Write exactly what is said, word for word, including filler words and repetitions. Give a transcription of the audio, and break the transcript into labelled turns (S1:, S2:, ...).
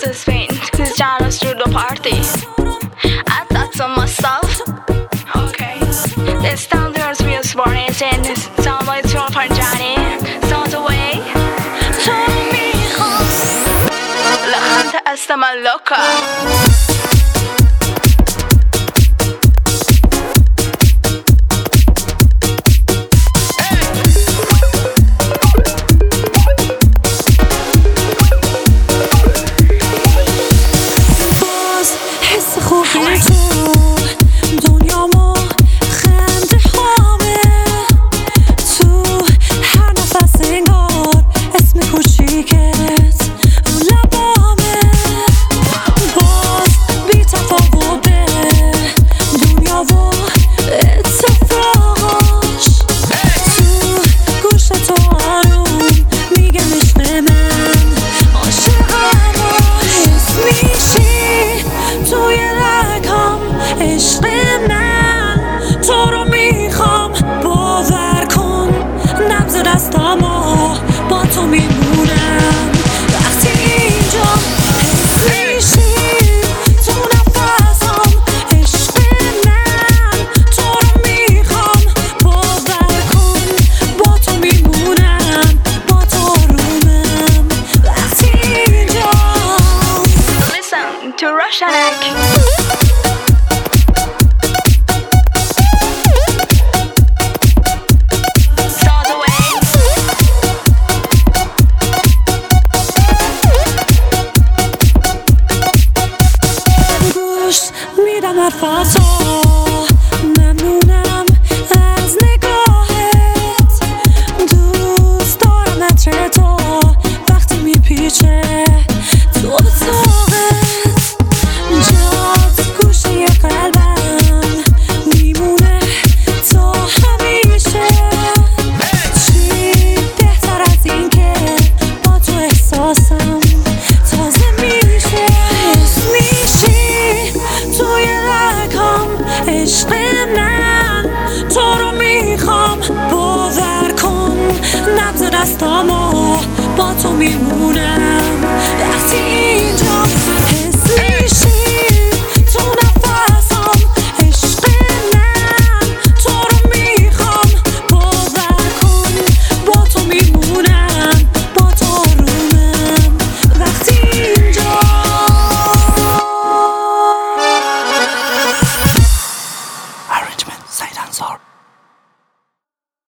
S1: this pain, this challenge to the party. I thought to myself, okay, this time there's me as born and sound like it's from Johnny. Sounds away. Tell me home. لحظة أستمع لوكا. با تو میمونم وقتی اینجا حس میشی تو نفسم عشق من تو رو میخوام باور کن با تو میمونم با تو رومم وقتی اینجا Listen to Roshanek. حرفاتو ممنونم از نگاهت دوست دارم عطر تو وقتی میپیچه تو اتاقت جات گوشه قلبم میمونه تا همیشه چی بهتر از این که با تو احساسم تازه میشه حس میشی توی عشق من تو رو میخوام باور کن نبض دستامو با تو میمونم وقتی